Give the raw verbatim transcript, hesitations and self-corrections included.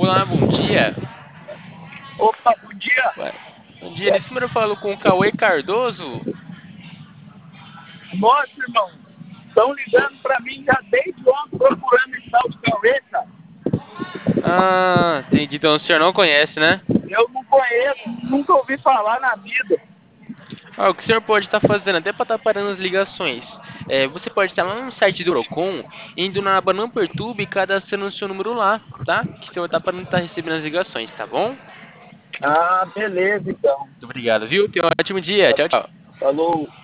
Olá, bom dia. Opa, bom dia. Ué, bom dia, nesse número eu falo com o Cauê Cardoso. Nossa, irmão, estão Ô, ligando pra mim já desde ontem procurando esse tal de Cauê, cara. Ah, entendi. Então o senhor não conhece, né? Eu não conheço, nunca ouvi falar na vida. Ah, o que o senhor pode estar fazendo, até para estar parando as ligações, é, você pode estar lá no site do Procon, indo na aba Não Perturbe e cadastrando o seu número lá, tá? Que o senhor tá parando de estar recebendo as ligações, tá bom? Muito Ah, beleza então. obrigado, viu? Tenha um ótimo dia. Tchau, tchau. Falou.